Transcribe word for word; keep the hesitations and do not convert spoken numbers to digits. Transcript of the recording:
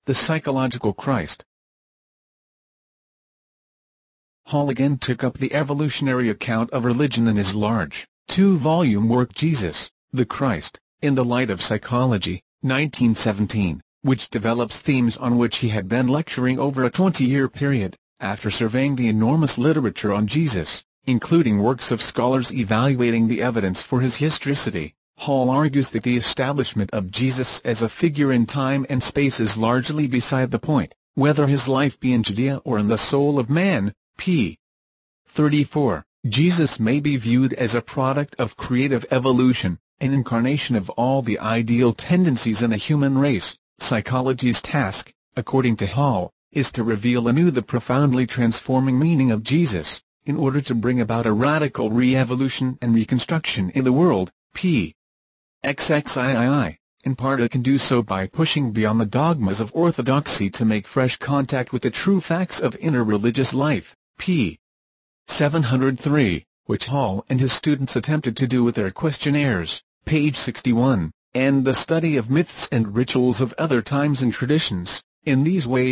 The Psychological Christ. Hall again took up the evolutionary account of religion in his large, two-volume work Jesus, the Christ, in the Light of Psychology, nineteen seventeen, which develops themes on which he had been lecturing over a twenty-year period. After surveying the enormous literature on Jesus, including works of scholars evaluating the evidence for his historicity, Hall argues that the establishment of Jesus as a figure in time and space is largely beside the point, whether his life be in Judea or in the soul of man. p. thirty-four. Jesus may be viewed as a product of creative evolution, an incarnation of all the ideal tendencies in the human race. Psychology's task, according to Hall, is to reveal anew the profoundly transforming meaning of Jesus, in order to bring about a radical re-evolution and reconstruction in the world. p. xxii. In part it can do so by pushing beyond the dogmas of orthodoxy to make fresh contact with the true facts of inner religious life. p. seven hundred three, which Hall and his students attempted to do with their questionnaires, page sixty-one, and the study of myths and rituals of other times and traditions. In these ways